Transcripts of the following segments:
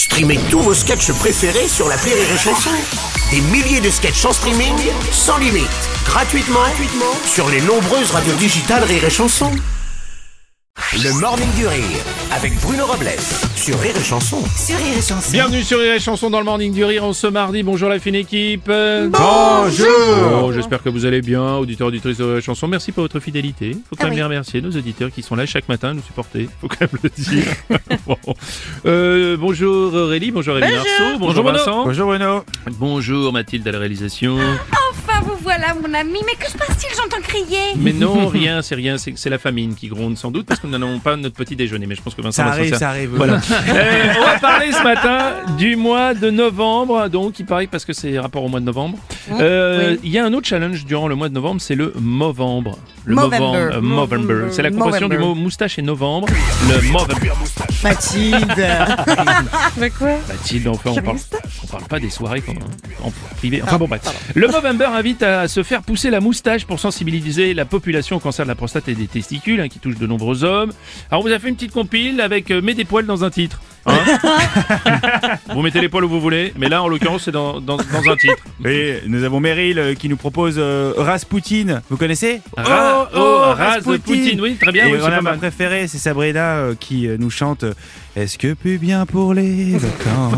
Streamez tous vos sketchs préférés sur l'appli Rire et Chanson. Des milliers de sketchs en streaming, sans limite, gratuitement sur les nombreuses radios digitales Rire et Chanson. Le Morning du Rire, avec Bruno Robles, sur Rire et Chanson. Bienvenue sur Rire et Chanson dans le Morning du Rire en ce mardi. Bonjour la fine équipe. Bonjour. J'espère que vous allez bien, auditeurs, auditrices de Rire et Chanson. Merci pour votre fidélité. Faut quand même bien remercier nos auditeurs qui sont là chaque matin à nous supporter. Faut quand même le dire. Bon. Bonjour Aurélie, bonjour Rémi Marceau, bonjour Vincent. Bonjour Bruno. Bonjour Mathilde à la réalisation. Enfin, vous voilà, mon ami. Mais que se passe-t-il? J'entends crier. Mais non, rien, c'est la famine qui gronde sans doute parce que nous n'avons pas notre petit déjeuner. Mais je pense que Vincent Ça arrive. Voilà. On va parler ce matin du mois de novembre. Donc, il paraît parce que c'est rapport au mois de novembre. Il y a un autre challenge durant le mois de novembre, c'est le Movember. Le Movember. C'est la compression du mot moustache et novembre. Le Movember. Mathilde. Mais quoi? Mathilde, enfin, on parle pas des soirées en privé. Enfin bon, bref. Le Movember invite à se faire pousser la moustache pour sensibiliser la population au cancer de la prostate et des testicules, qui touche de nombreux hommes. Alors, on vous a fait une petite compile avec mets des poils dans un titre. Vous mettez les poils où vous voulez, mais là, en l'occurrence, c'est dans un titre. Et nous avons Meryl qui nous propose Rasputin. Vous connaissez? Rasputin, oui, très bien. Et Oui, c'est voilà, pas ma mal. préférée, c'est Sabrina qui nous chante Est-ce que plus bien pour les vacances?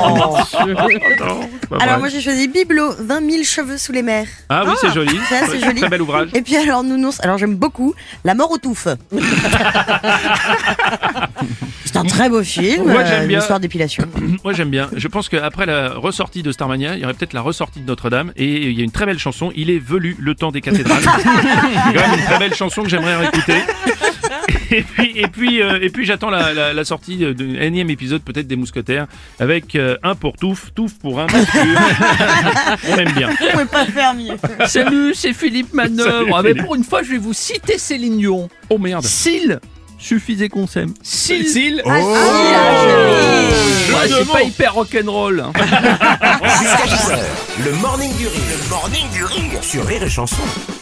Alors moi j'ai choisi Bibelot, 20 000 cheveux sous les mers. Ah oui, c'est joli. Ça, c'est joli. Très bel ouvrage. Et puis alors Nounours, alors j'aime beaucoup La mort aux touffes. C'est un très beau film, Moi, j'aime bien. une histoire d'épilation. Moi j'aime bien. Je pense qu'après la ressortie de Starmania, il y aurait peut-être la ressortie de Notre-Dame. Et il y a une très belle chanson. Il est velu le temps des cathédrales. C'est quand même une très belle chanson que j'aimerais réécouter. Et puis j'attends la sortie d'un énième épisode peut-être des Mousquetaires avec un pour Touffe pour un. On aime bien. On ne peut pas faire mieux. Salut, c'est Philippe Manœuvre. Salut, Mais Philippe. pour une fois, je vais vous citer Céline Dion. Oh merde. S'il suffisait qu'on s'aime. S'il. Ah, joli. Ouais, c'est pas hyper rock'n'roll. Jusqu'à 10h, le Morning du Rire. Le Morning du Rire, sur Rire et Chanson.